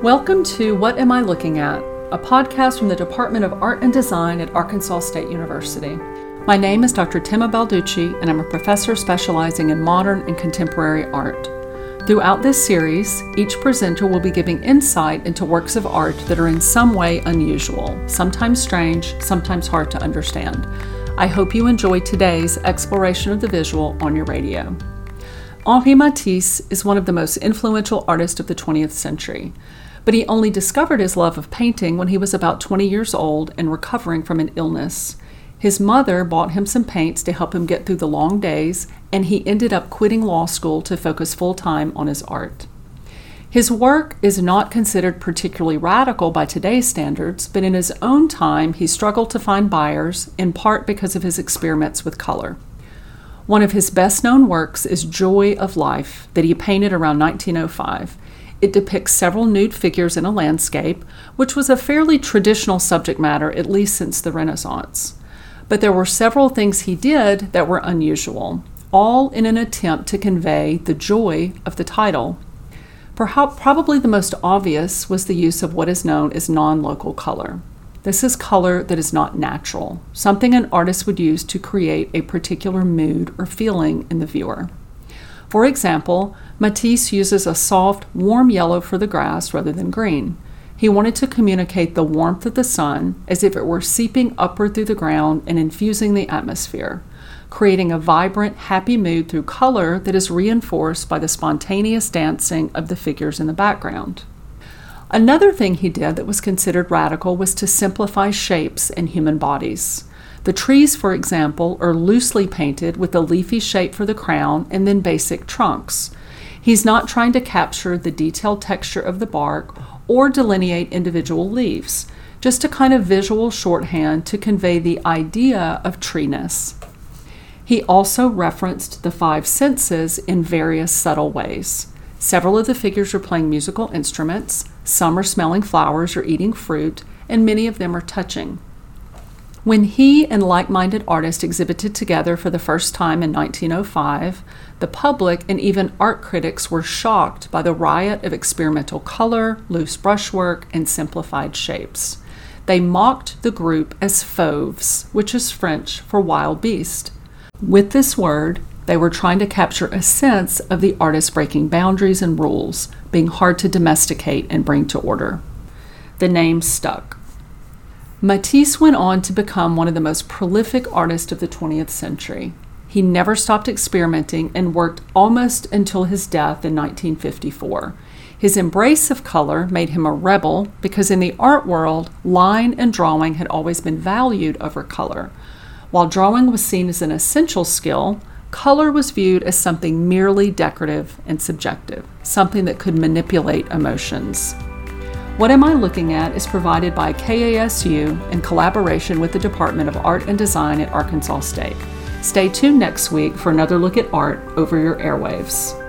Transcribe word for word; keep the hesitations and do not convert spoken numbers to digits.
Welcome to What Am I Looking At? A podcast from the Department of Art and Design at Arkansas State University. My name is Doctor Tema Balducci, and I'm a professor specializing in modern and contemporary art. Throughout this series, each presenter will be giving insight into works of art that are in some way unusual, sometimes strange, sometimes hard to understand. I hope you enjoy today's exploration of the visual on your radio. Henri Matisse is one of the most influential artists of the twentieth century, but he only discovered his love of painting when he was about twenty years old and recovering from an illness. His mother bought him some paints to help him get through the long days, and he ended up quitting law school to focus full-time on his art. His work is not considered particularly radical by today's standards, but in his own time he struggled to find buyers, in part because of his experiments with color. One of his best-known works is Joy of Life, that he painted around nineteen oh five. It depicts several nude figures in a landscape, which was a fairly traditional subject matter, at least since the Renaissance. But there were several things he did that were unusual, all in an attempt to convey the joy of the title. Perhaps, probably the most obvious was the use of what is known as non-local color. This is color that is not natural, something an artist would use to create a particular mood or feeling in the viewer. For example, Matisse uses a soft, warm yellow for the grass rather than green. He wanted to communicate the warmth of the sun as if it were seeping upward through the ground and infusing the atmosphere, creating a vibrant, happy mood through color that is reinforced by the spontaneous dancing of the figures in the background. Another thing he did that was considered radical was to simplify shapes in human bodies. The trees, for example, are loosely painted with a leafy shape for the crown and then basic trunks. He's not trying to capture the detailed texture of the bark or delineate individual leaves, just a kind of visual shorthand to convey the idea of treeness. He also referenced the five senses in various subtle ways. Several of the figures are playing musical instruments, some are smelling flowers or eating fruit, and many of them are touching. When he and like-minded artists exhibited together for the first time in nineteen oh five, the public and even art critics were shocked by the riot of experimental color, loose brushwork, and simplified shapes. They mocked the group as fauves, which is French for wild beast. With this word, they were trying to capture a sense of the artist breaking boundaries and rules, being hard to domesticate and bring to order. The name stuck. Matisse went on to become one of the most prolific artists of the twentieth century. He never stopped experimenting and worked almost until his death in nineteen fifty-four. His embrace of color made him a rebel because in the art world, line and drawing had always been valued over color. While drawing was seen as an essential skill, color was viewed as something merely decorative and subjective, something that could manipulate emotions. What Am I Looking At is provided by K A S U in collaboration with the Department of Art and Design at Arkansas State. Stay tuned next week for another look at art over your airwaves.